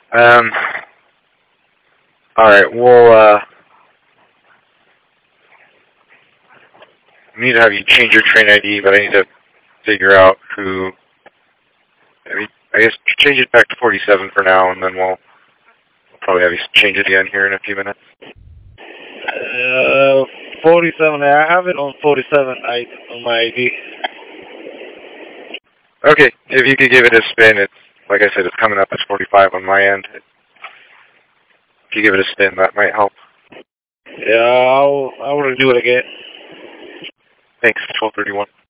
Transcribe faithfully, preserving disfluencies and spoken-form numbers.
Um, alright, we'll, uh, I need to have you change your train I D, but I need to figure out who, I mean, I guess change it back to forty-seven for now, and then we'll, we'll probably have you change it again here in a few minutes. Uh, forty-seven, I have it on forty-seven I, on my I D. Okay, if you could give it a spin, it's, like I said, it's coming up as forty-five on my end. If you give it a spin, that might help. Yeah, I'll, I'll redo it again. Thanks, twelve thirty-one.